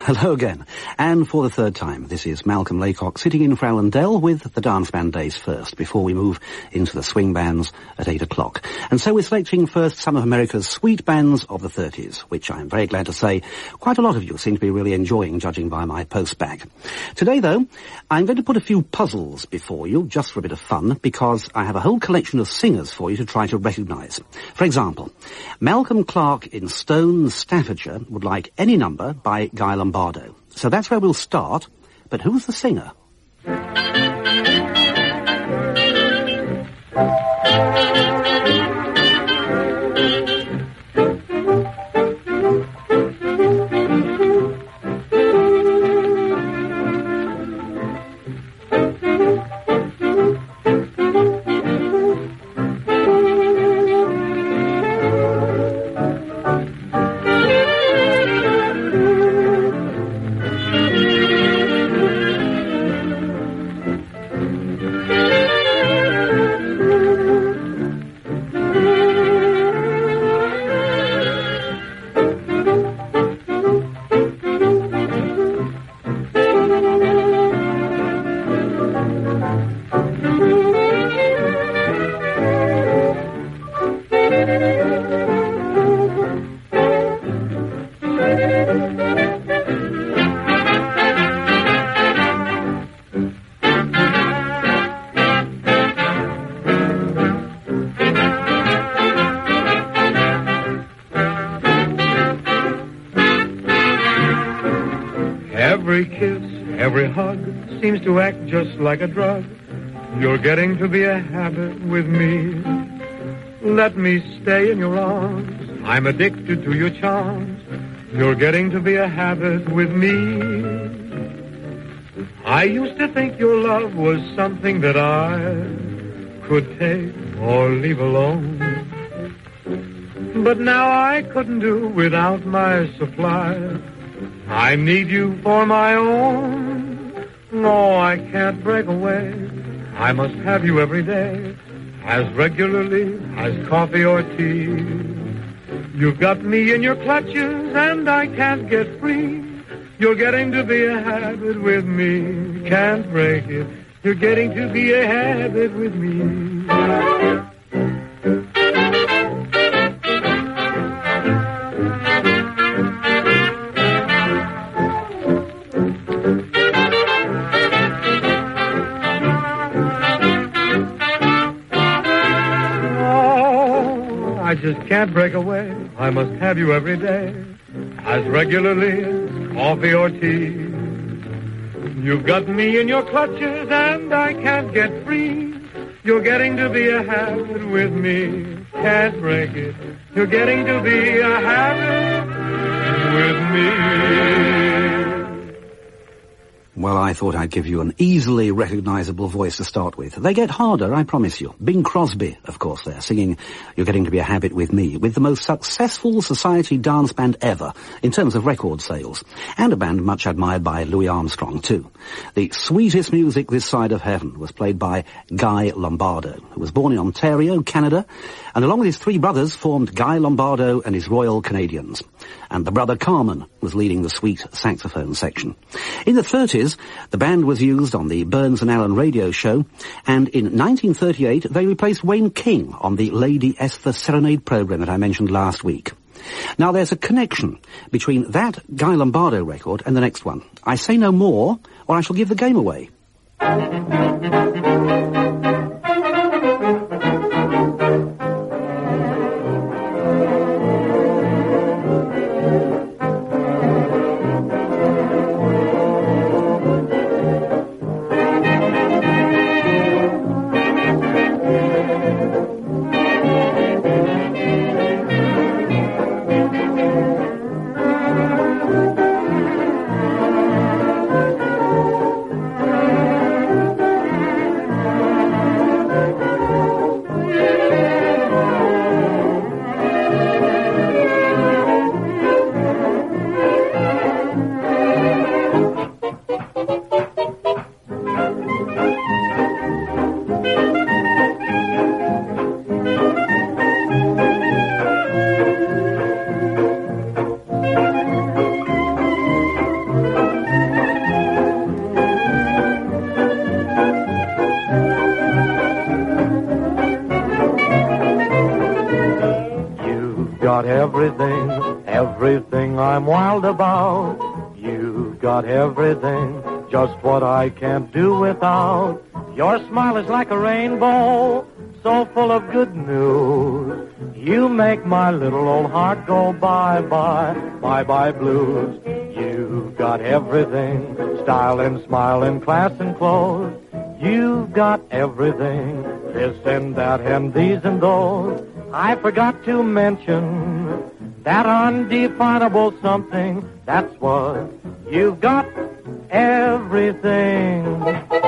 Hello again, and for the third time, this is Malcolm Laycock sitting in for Alan Dell with the Dance Band Days first, before we move into the swing bands at 8 o'clock. And so we're selecting first some of America's sweet bands of the 30s, which I'm very glad to say quite a lot of you seem to be really enjoying, judging by my post bag. Today, though, I'm going to put a few puzzles before you, just for a bit of fun, because I have a whole collection of singers for you to try to recognise. For example, Malcolm Clark in Stone, Staffordshire, would like any number by Guy Lombardo. So that's where we'll start, but who's the singer? Every kiss, every hug seems to act just like a drug. You're getting to be a habit with me. Let me stay in your arms. I'm addicted to your charms. You're getting to be a habit with me. I used to think your love was something that I could take or leave alone. But now I couldn't do without my supply. I need you for my own. No, I can't break away. I must have you every day, as regularly as coffee or tea. You've got me in your clutches and I can't get free. You're getting to be a habit with me. Can't break it. You're getting to be a habit with me. I just can't break away. I must have you every day, as regularly as coffee or tea. You've got me in your clutches and I can't get free. You're getting to be a habit with me. Can't break it. You're getting to be a habit with me. Well, I thought I'd give you an easily recognisable voice to start with. They get harder, I promise you. Bing Crosby, of course, there, singing You're Getting to Be a Habit with Me, with the most successful society dance band ever, in terms of record sales, and a band much admired by Louis Armstrong, too. The sweetest music this side of heaven was played by Guy Lombardo, who was born in Ontario, Canada, and along with his three brothers formed Guy Lombardo and his Royal Canadians. And the brother Carmen was leading the sweet saxophone section. In the 30s, the band was used on the Burns and Allen radio show, and in 1938 they replaced Wayne King on the Lady Esther Serenade program that I mentioned last week. Now there's a connection between that Guy Lombardo record and the next one. I say no more, or I shall give the game away. about. You've got everything, just what I can't do without. Your smile is like a rainbow, so full of good news. You make my little old heart go bye-bye, bye-bye blues. You've got everything, style and smile and class and clothes. You've got everything, this and that and these and those. I forgot to mention that undefinable something. That's what you've got everything.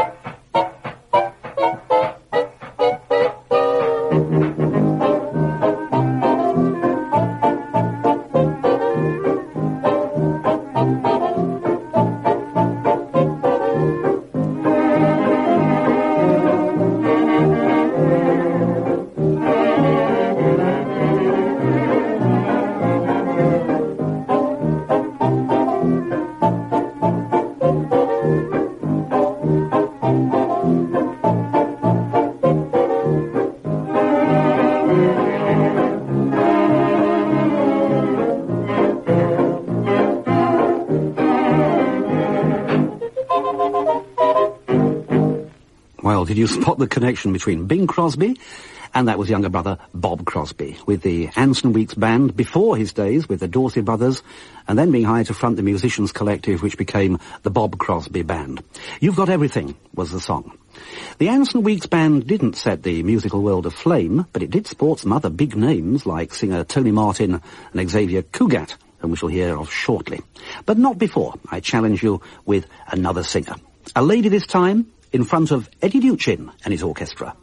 Well, did you spot the connection between Bing Crosby and that was younger brother Bob Crosby, with the Anson Weeks Band before his days with the Dorsey Brothers, and then being hired to front the Musicians Collective, which became the Bob Crosby Band. You've Got Everything was the song. The Anson Weeks Band didn't set the musical world aflame, but it did sport some other big names like singer Tony Martin and Xavier Cugat, whom we shall hear of shortly. But not before I challenge you with another singer. A lady this time, in front of Eddie Duchin and his orchestra.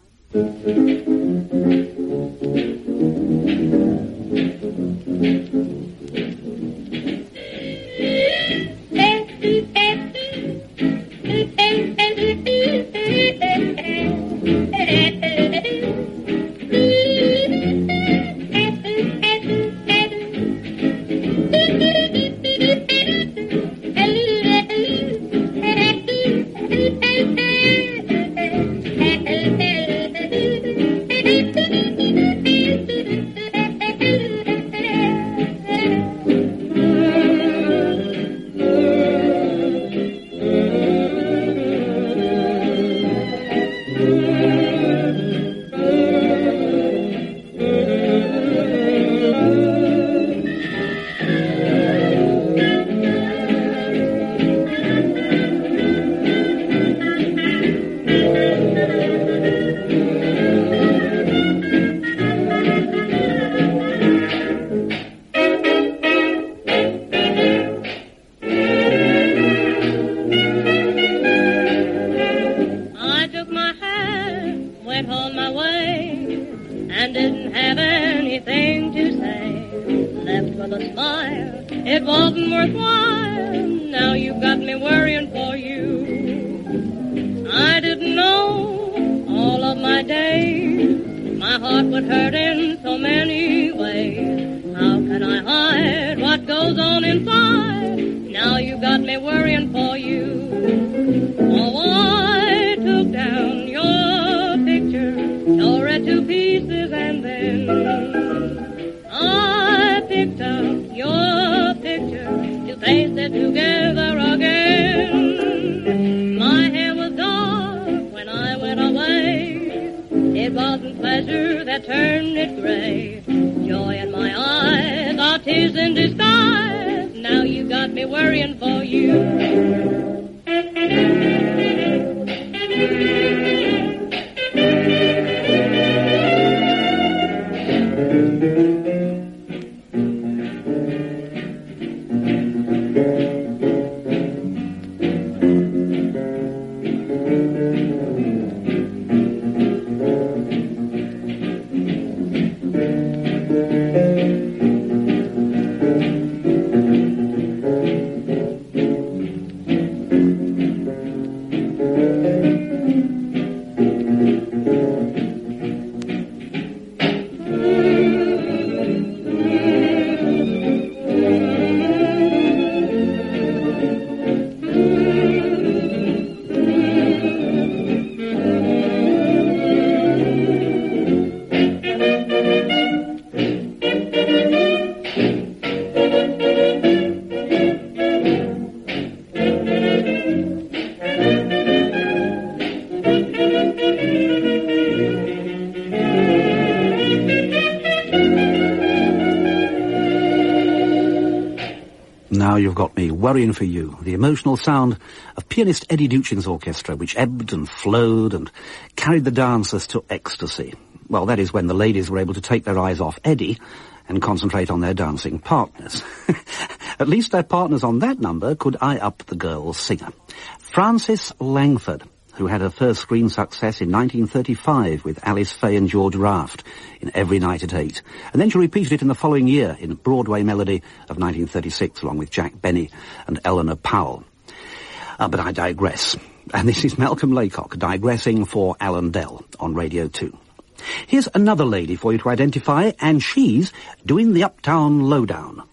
be worrying for you. The emotional sound of pianist Eddie Duchin's orchestra, which ebbed and flowed and carried the dancers to ecstasy. Well, that is when the ladies were able to take their eyes off Eddie and concentrate on their dancing partners. At least their partners on that number could eye up the girls' singer. Frances Langford, who had her first screen success in 1935 with Alice Faye and George Raft in Every Night at 8. And then she repeated it in the following year in Broadway Melody of 1936, along with Jack Benny and Eleanor Powell. But I digress. And this is Malcolm Laycock digressing for Alan Dell on Radio 2. Here's another lady for you to identify, and she's doing the Uptown Lowdown.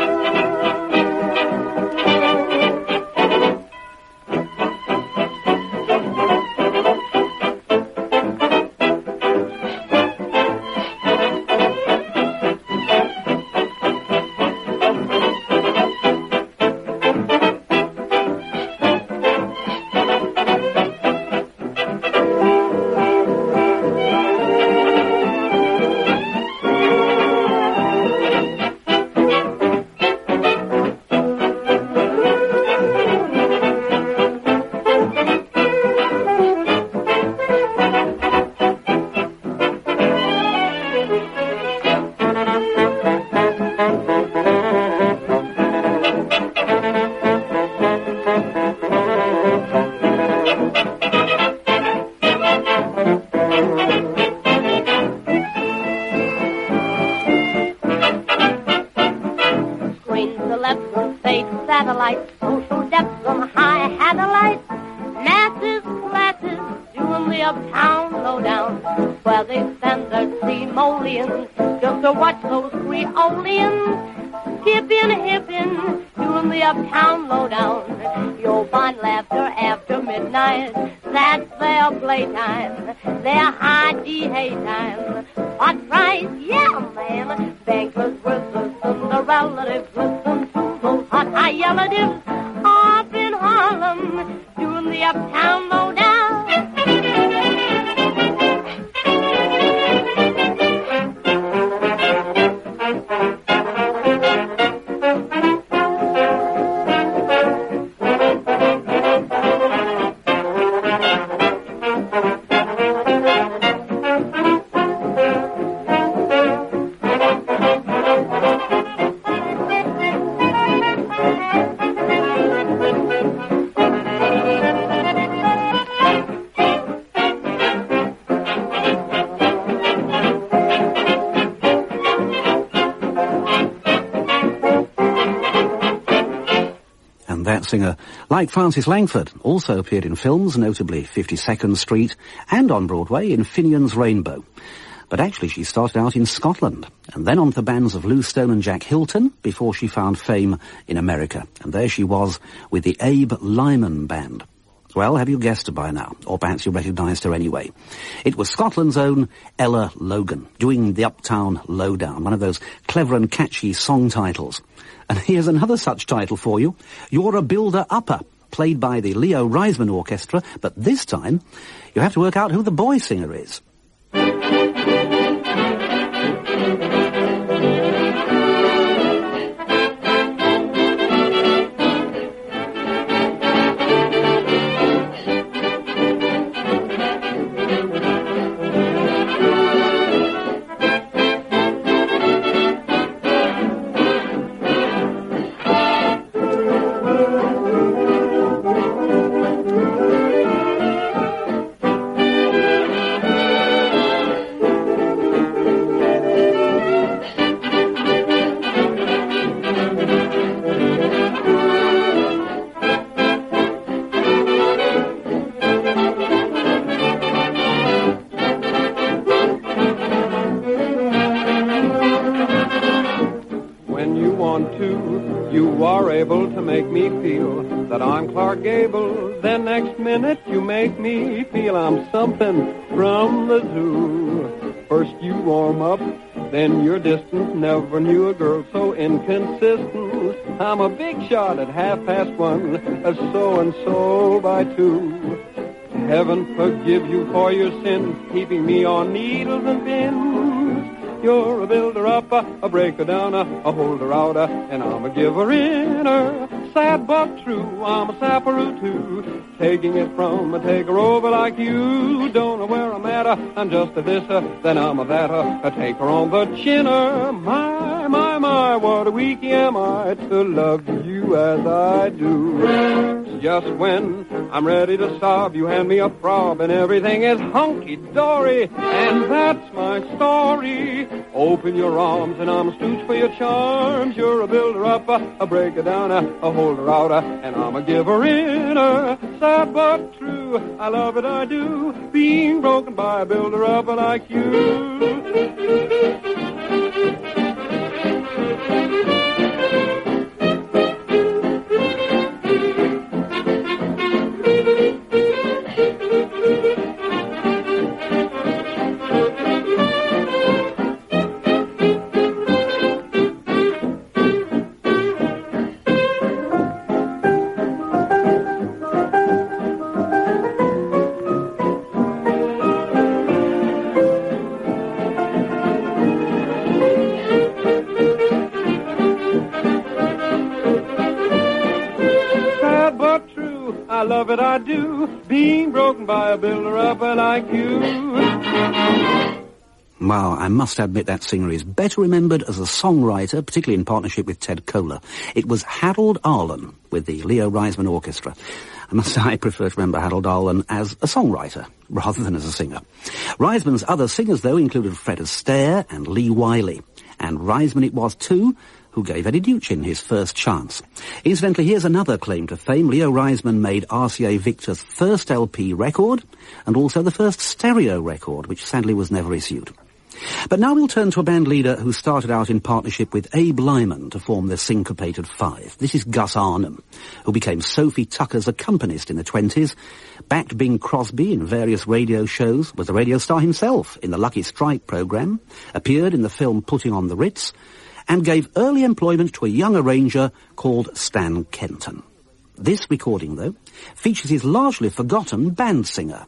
Singer, like Frances Langford, also appeared in films, notably 52nd Street, and on Broadway in Finian's Rainbow. But actually she started out in Scotland, and then on to the bands of Lou Stone and Jack Hilton, before she found fame in America. And there she was with the Abe Lyman Band. Well, have you guessed her by now? Or perhaps you recognised her anyway. It was Scotland's own Ella Logan, doing the Uptown Lowdown, one of those clever and catchy song titles. And here's another such title for you. You're a Builder-Upper, played by the Leo Reisman Orchestra, but this time you have to work out who the boy singer is. Make me feel I'm something from the zoo. First you warm up, then you're distant. Never knew a girl so inconsistent. I'm a big shot at 1:30, a so-and-so by 2. Heaven forgive you for your sins, keeping me on needles and pins. You're a builder-upper, a breaker-downer, a holder-outer, and I'm a giver-inner. sad but true, I'm a sapperoo too. Taking it from a taker over like you. Don't know where I'm at, I'm just a thisser, then I'm a thatter. A taker on the chinner. My, what a weakie am I to love you as I do. Just when I'm ready to sob, you hand me a throb and everything is hunky-dory. And that's my story. Open your arms and I'm a stooge for your charms. You're a builder-up, a breaker-downer, a holder-outer, and I'm a giver-inner. Sad but true, I love it, I do, being broken by a builder-up like you. I love it, I do, being broken by a builder-up like you. Well, I must admit that singer is better remembered as a songwriter, particularly in partnership with Ted Koehler. It was Harold Arlen with the Leo Reisman Orchestra. I must say I prefer to remember Harold Arlen as a songwriter rather than as a singer. Reisman's other singers, though, included Fred Astaire and Lee Wiley. And Reisman it was, too, who gave Eddie Duchin his first chance. Incidentally, here's another claim to fame. Leo Reisman made RCA Victor's first LP record and also the first stereo record, which sadly was never issued. But now we'll turn to a band leader who started out in partnership with Abe Lyman to form the Syncopated Five. This is Gus Arnhem, who became Sophie Tucker's accompanist in the 20s, backed Bing Crosby in various radio shows, was a radio star himself in the Lucky Strike program, appeared in the film Putting on the Ritz, and gave early employment to a young arranger called Stan Kenton. This recording, though, features his largely forgotten band singer.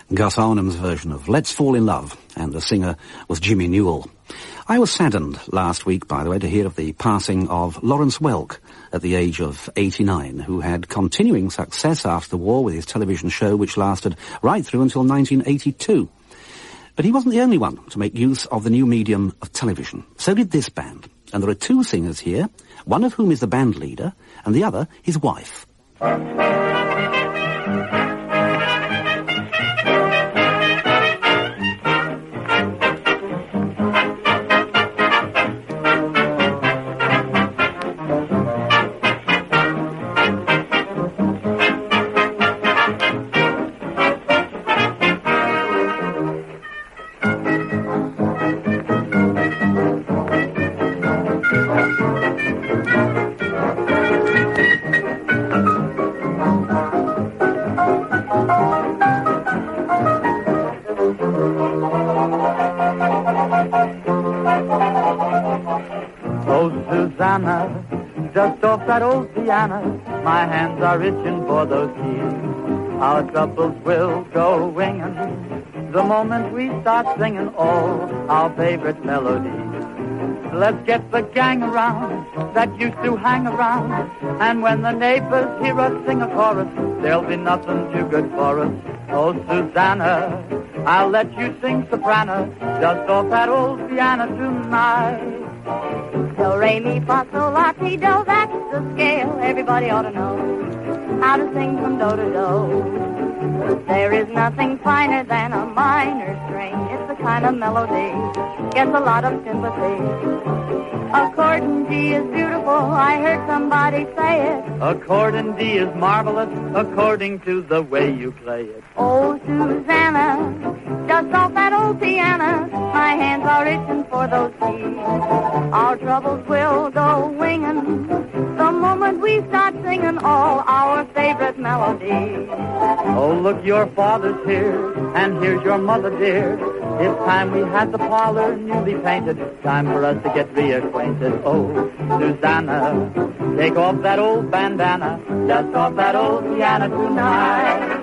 Gus Arnham's version of Let's Fall in Love, and the singer was Jimmy Newell. I was saddened last week, by the way, to hear of the passing of Lawrence Welk at the age of 89, who had continuing success after the war with his television show, which lasted right through until 1982. But he wasn't the only one to make use of the new medium of television. So did this band. And there are two singers here, one of whom is the band leader, and the other his wife. Just off that old piano, my hands are itching for those keys. Our troubles will go winging the moment we start singing all our favorite melodies. Let's get the gang around that used to hang around, and when the neighbors hear us sing a chorus, there'll be nothing too good for us. Oh, Susanna, I'll let you sing soprano just off that old piano tonight. Do, re, mi, fa, sol, la, ti, do, that's the scale. Everybody ought to know how to sing from do to do. There is nothing finer than a minor string. It's the kind of melody gets a lot of sympathy. A chord in D is beautiful, I heard somebody say it. A chord in D is marvelous, according to the way you play it. Oh, Susanna, just off that old piano, my hands are itching for those keys. Our troubles will go winging the moment we start singing all our favorite melodies. Oh, look, your father's here, and here's your mother, dear. It's time we had the parlor newly painted. Time for us to get reacquainted. Oh, Susanna, take off that old bandana, just off that old piano tonight.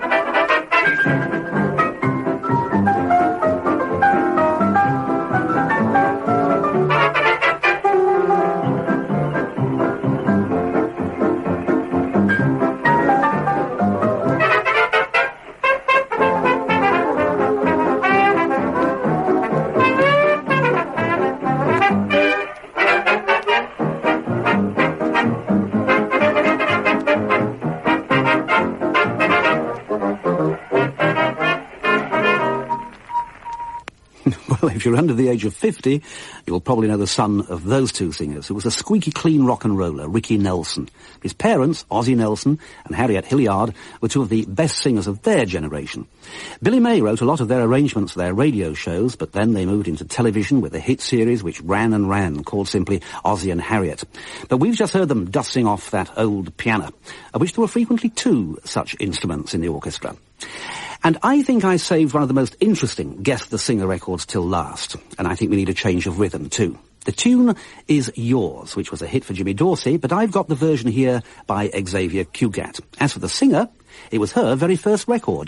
If you're under the age of 50, you'll probably know the son of those two singers, who was a squeaky clean rock and roller, Ricky Nelson. His parents, Ozzie Nelson and Harriet Hilliard, were two of the best singers of their generation. Billy May wrote a lot of their arrangements for their radio shows, but then they moved into television with a hit series which ran and ran, called simply Ozzie and Harriet. But we've just heard them dusting off that old piano, of which there were frequently two such instruments in the orchestra. And I think I saved one of the most interesting Guess the Singer records till last. And I think we need a change of rhythm too. The tune is Yours, which was a hit for Jimmy Dorsey, but I've got the version here by Xavier Cugat. As for the singer, it was her very first record.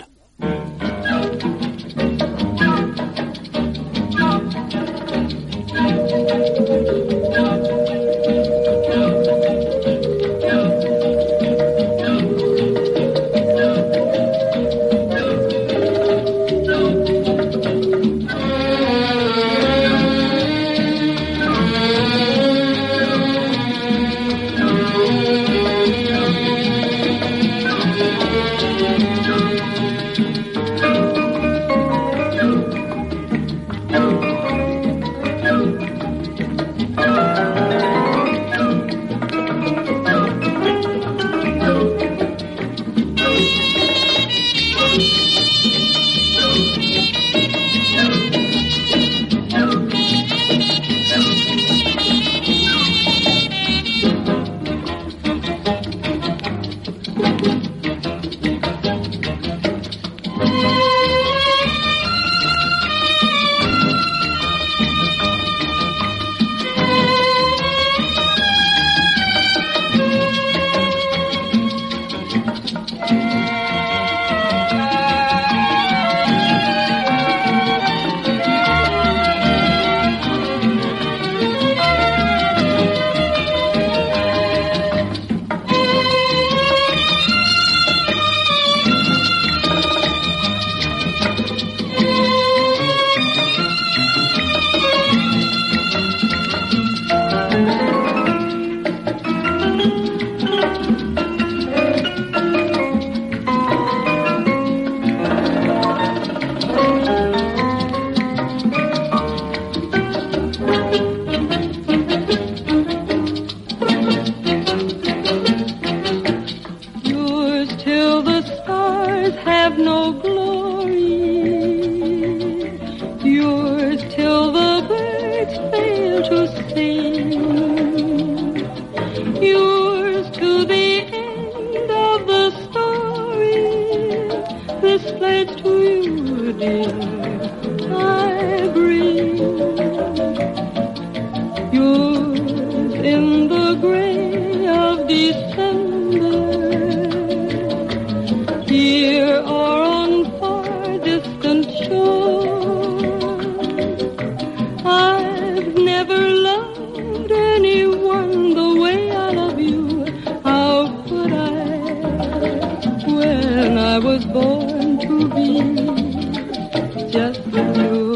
this place to you, dear, I bring. Yours in the gray of December, here or on far distant shores. I've never loved anyone the way I love you. How could I, when I was born to be just yours?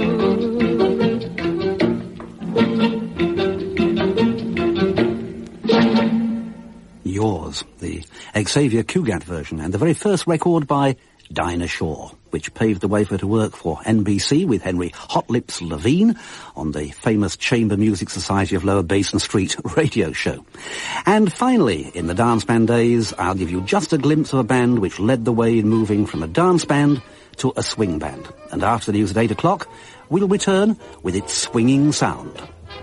Yours, the Xavier Cugat version, and the very first record by Dinah Shore, which paved the way for her to work for NBC with Henry Hot Lips Levine on the famous Chamber Music Society of Lower Basin Street radio show. And finally, in the dance band days, I'll give you just a glimpse of a band which led the way in moving from a dance band to a swing band. And after the news at 8 o'clock, we'll return with its swinging sound.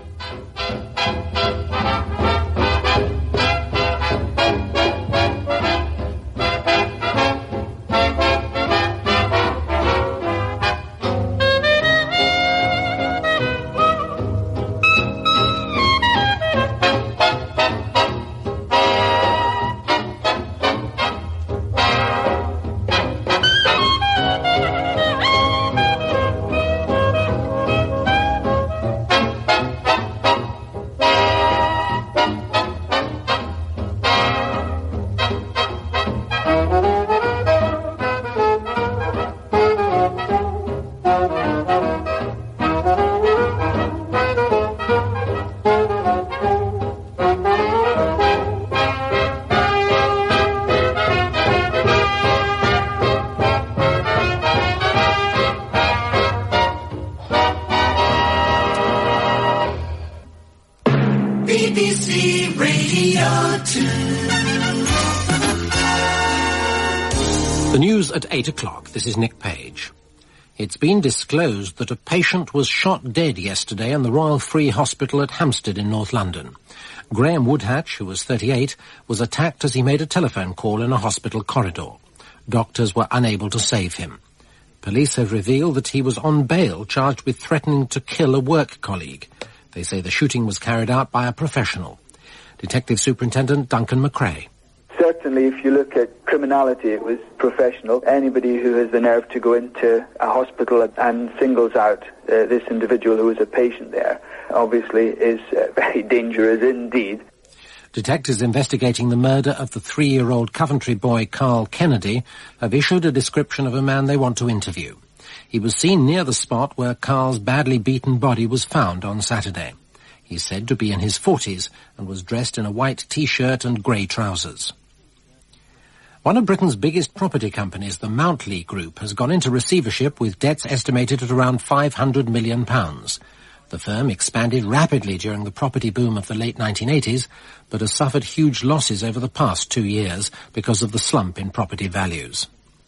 BBC Radio 2. The news at 8 o'clock. This is Nick Page. It's been disclosed that a patient was shot dead yesterday in the Royal Free Hospital at Hampstead in North London. Graham Woodhatch, who was 38, was attacked as he made a telephone call in a hospital corridor. Doctors were unable to save him. Police have revealed that he was on bail, charged with threatening to kill a work colleague. They say the shooting was carried out by a professional. Detective Superintendent Duncan McRae. Certainly, if you look at criminality, it was professional. Anybody who has the nerve to go into a hospital and singles out this individual who was a patient there, obviously is very dangerous indeed. Detectives investigating the murder of the 3-year-old Coventry boy Carl Kennedy have issued a description of a man they want to interview. He was seen near the spot where Carl's badly beaten body was found on Saturday. He's said to be in his 40s and was dressed in a white T-shirt and grey trousers. One of Britain's biggest property companies, the Mountley Group, has gone into receivership with debts estimated at around £500 million. The firm expanded rapidly during the property boom of the late 1980s, but has suffered huge losses over the past 2 years because of the slump in property values.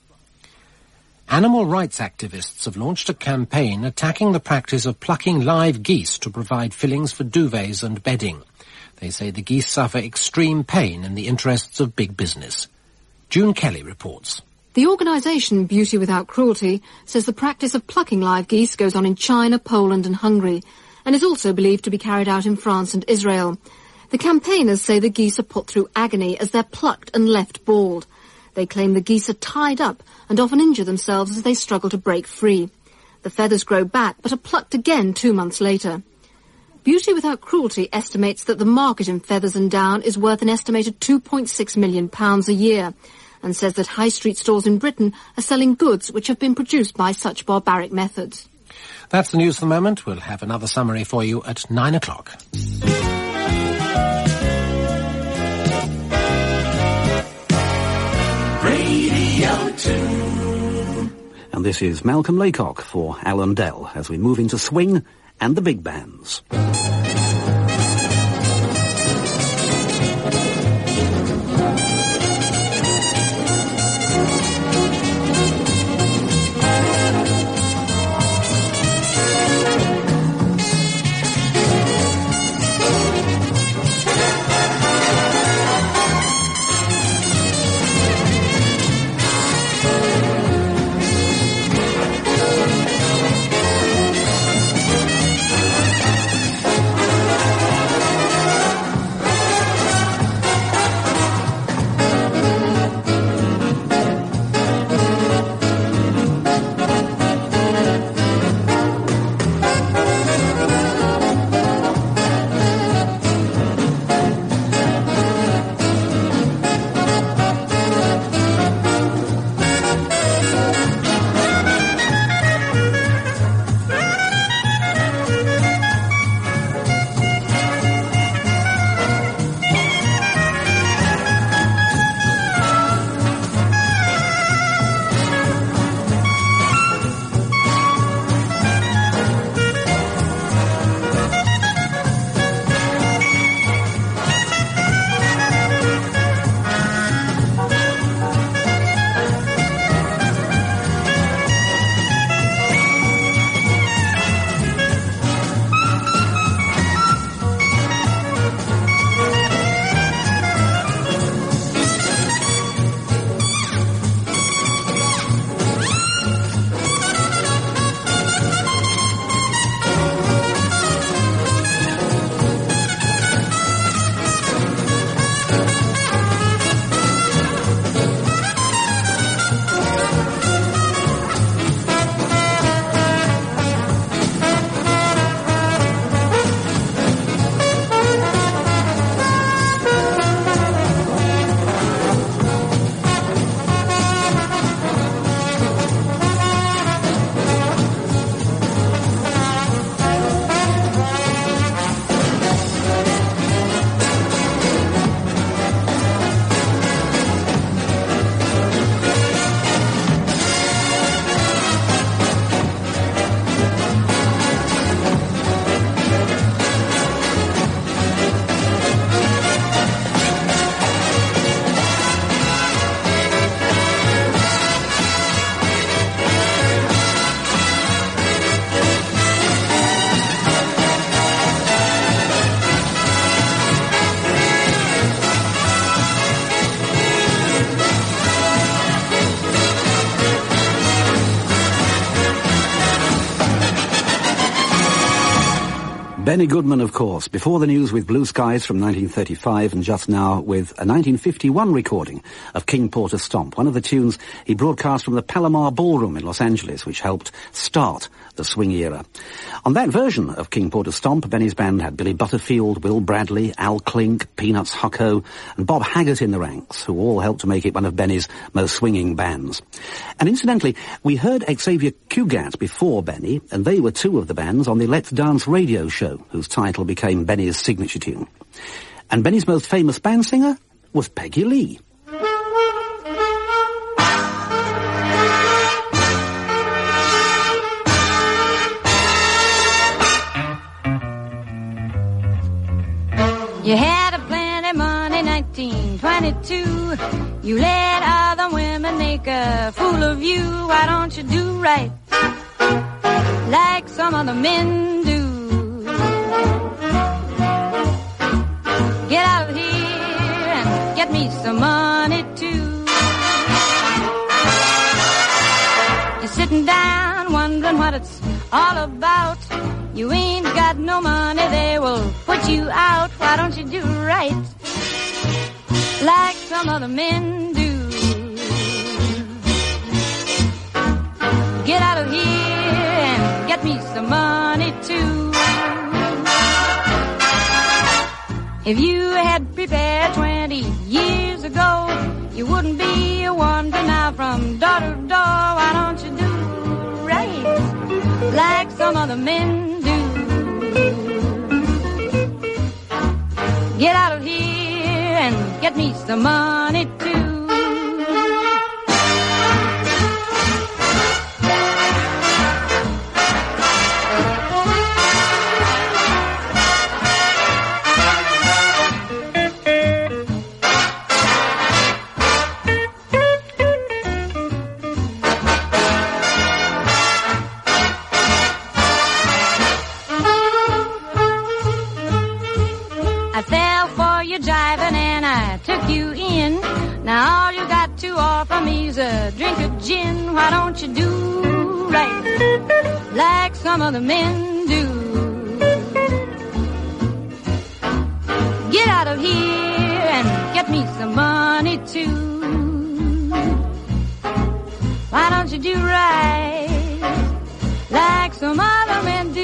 Animal rights activists have launched a campaign attacking the practice of plucking live geese to provide fillings for duvets and bedding. They say the geese suffer extreme pain in the interests of big business. June Kelly reports. The organisation Beauty Without Cruelty says the practice of plucking live geese goes on in China, Poland and Hungary, and is also believed to be carried out in France and Israel. The campaigners say the geese are put through agony as they're plucked and left bald. They claim the geese are tied up and often injure themselves as they struggle to break free. The feathers grow back but are plucked again 2 months later. Beauty Without Cruelty estimates that the market in feathers and down is worth an estimated £2.6 million a year, and says that high street stores in Britain are selling goods which have been produced by such barbaric methods. That's the news for the moment. We'll have another summary for you at 9 o'clock. Radio 2. And this is Malcolm Laycock for Alan Dell as we move into swing and the big bands. Benny Goodman, of course, before the news with Blue Skies from 1935 and just now with a 1951 recording of King Porter's Stomp, one of the tunes he broadcast from the Palomar Ballroom in Los Angeles, which helped start the swing era. On that version of King Porter's Stomp, Benny's band had Billy Butterfield, Will Bradley, Al Klink, Peanuts Hucko, and Bob Haggart in the ranks, who all helped to make it one of Benny's most swinging bands. And incidentally, we heard Xavier Cugat before Benny, and they were two of the bands on the Let's Dance radio show, whose title became Benny's signature tune. And Benny's most famous band singer was Peggy Lee. You had a plenty money, 1922. You let other women make a fool of you. Why don't you do right like some other men do? Get out of here and get me some money too. You're sitting down wondering what it's all about. You ain't got no money, they will put you out. Why don't you do right like some other men do? Get out of here and get me some money too. If you had prepared 20 years ago, you wouldn't be wandering out from door to door. Why don't you do right like some other men do? Get out of here and get me some money too. Jiving and I took you in. Now all you got to offer me's a drink of gin. Why don't you do right like some other men do? Get out of here and get me some money too. Why don't you do right like some other men do?